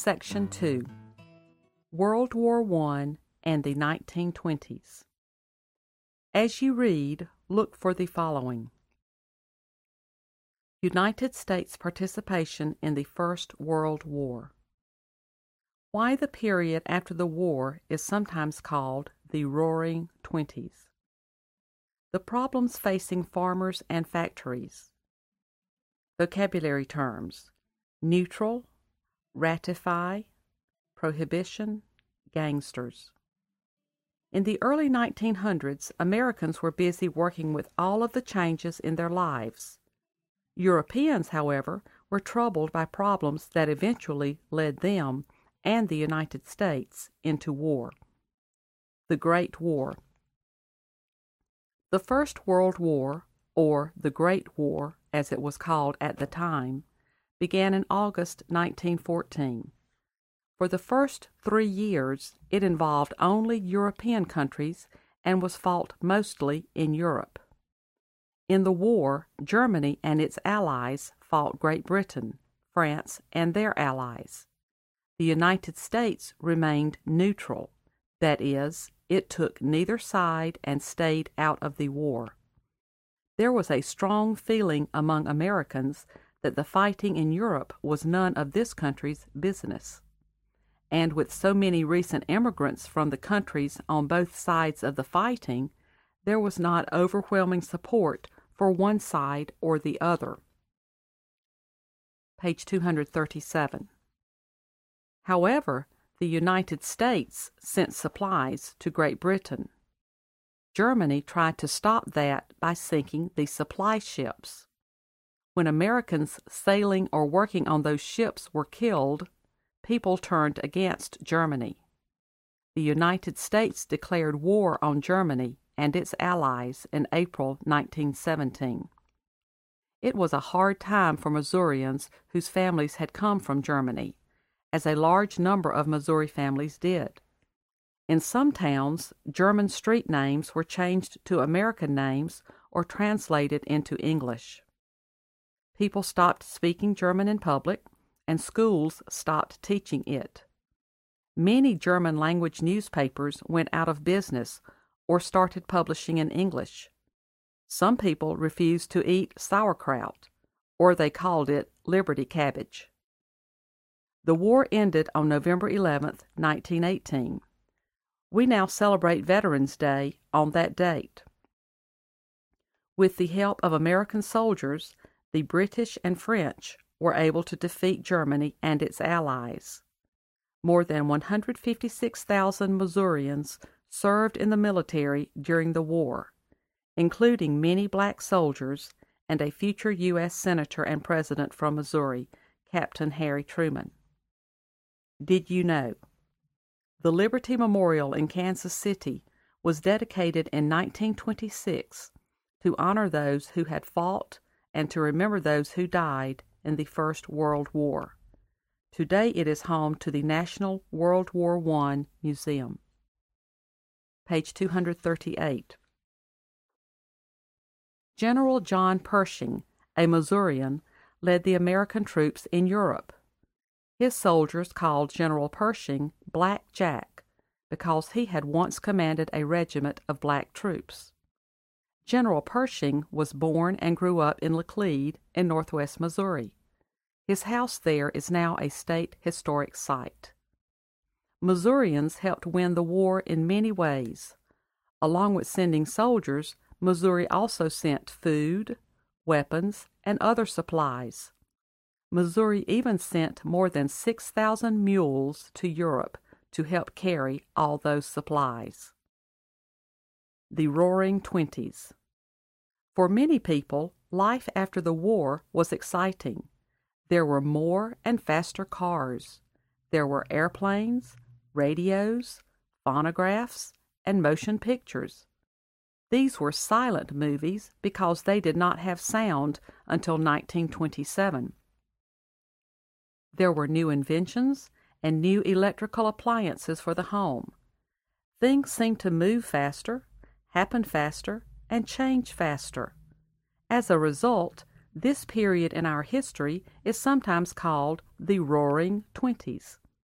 Section 2. World War I and the 1920s. As you read, look for the following. United States participation in the First World War. Why the period after the war is sometimes called the Roaring Twenties. The problems facing farmers and factories. Vocabulary terms: neutral, ratify, prohibition, gangsters. In the early 1900s, Americans were busy working with all of the changes in their lives. Europeans, however, were troubled by problems that eventually led them and the United States into war. The Great War. The First World War, or the Great War as it was called at the time, began in August 1914. For the first 3 years, it involved only European countries and was fought mostly in Europe. In the war, Germany and its allies fought Great Britain, France, and their allies. The United States remained neutral, that is, it took neither side and stayed out of the war. There was a strong feeling among Americans that the fighting in Europe was none of this country's business. And with so many recent immigrants from the countries on both sides of the fighting, there was not overwhelming support for one side or the other. Page 237. However, the United States sent supplies to Great Britain. Germany tried to stop that by sinking the supply ships. When Americans sailing or working on those ships were killed, people turned against Germany. The United States declared war on Germany and its allies in April 1917. It was a hard time for Missourians whose families had come from Germany, as a large number of Missouri families did. In some towns, German street names were changed to American names or translated into English. People stopped speaking German in public, and schools stopped teaching it. Many German-language newspapers went out of business or started publishing in English. Some people refused to eat sauerkraut, or they called it Liberty cabbage. The war ended on November 11, 1918. We now celebrate Veterans Day on that date. With the help of American soldiers, the British and French were able to defeat Germany and its allies. More than 156,000 Missourians served in the military during the war, including many black soldiers and a future U.S. Senator and President from Missouri, Captain Harry Truman. Did you know? The Liberty Memorial in Kansas City was dedicated in 1926 to honor those who had fought and to remember those who died in the First World War. Today it is home to the National World War I Museum. Page 238. General John Pershing, a Missourian, led the American troops in Europe. His soldiers called General Pershing Black Jack because he had once commanded a regiment of black troops. General Pershing was born and grew up in Laclede in northwest Missouri. His house there is now a state historic site. Missourians helped win the war in many ways. Along with sending soldiers, Missouri also sent food, weapons, and other supplies. Missouri even sent more than 6,000 mules to Europe to help carry all those supplies. The Roaring Twenties. For many people, life after the war was exciting. There were more and faster cars. There were airplanes, radios, phonographs, and motion pictures. These were silent movies because they did not have sound until 1927. There were new inventions and new electrical appliances for the home. Things seemed to move faster, happen faster, and change faster. As a result, this period in our history is sometimes called the Roaring Twenties.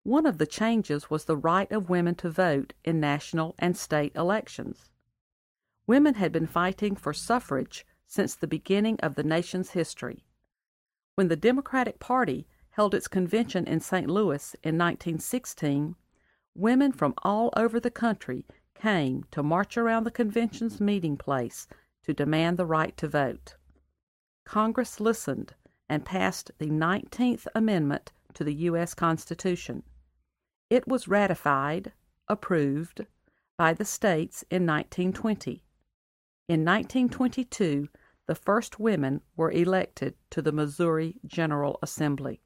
One of the changes was the right of women to vote in national and state elections. Women had been fighting for suffrage since the beginning of the nation's history. When the Democratic Party held its convention in St. Louis in 1916, women from all over the country came to march around the convention's meeting place to demand the right to vote. Congress listened and passed the 19th Amendment to the U.S. Constitution. It was ratified, approved, by the states in 1920. In 1922, the first women were elected to the Missouri General Assembly.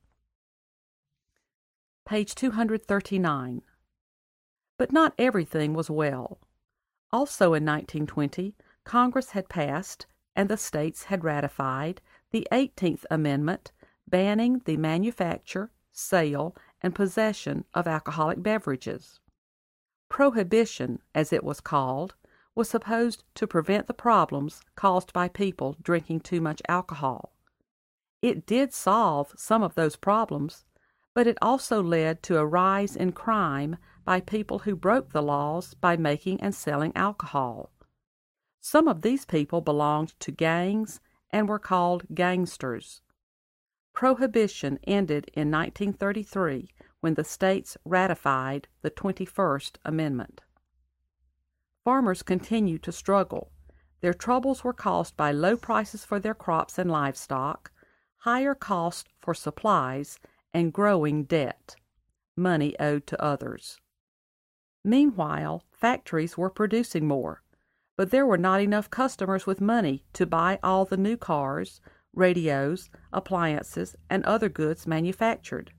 Page 239. But not everything was well. Also in 1920, Congress had passed, and the states had ratified, the 18th Amendment banning the manufacture, sale, and possession of alcoholic beverages. Prohibition, as it was called, was supposed to prevent the problems caused by people drinking too much alcohol. It did solve some of those problems, but it also led to a rise in crime by people who broke the laws by making and selling alcohol. Some of these people belonged to gangs and were called gangsters. Prohibition ended in 1933 when the states ratified the 21st Amendment. Farmers continued to struggle. Their troubles were caused by low prices for their crops and livestock, higher costs for supplies, and growing debt, money owed to others. Meanwhile, factories were producing more, but there were not enough customers with money to buy all the new cars, radios, appliances, and other goods manufactured.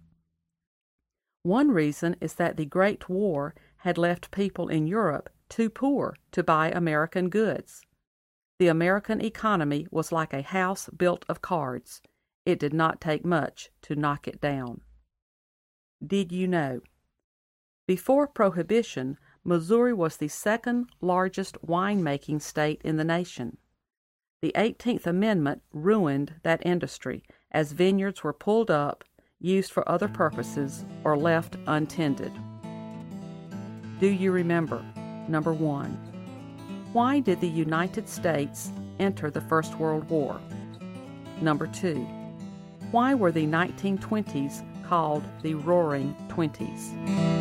One reason is that the Great War had left people in Europe too poor to buy American goods. The American economy was like a house built of cards. It did not take much to knock it down. Did you know? Before Prohibition, Missouri was the second largest wine-making state in the nation. The 18th Amendment ruined that industry as vineyards were pulled up, used for other purposes, or left untended. Do you remember? Number 1. Why did the United States enter the First World War? Number 2. Why were the 1920s called the Roaring Twenties?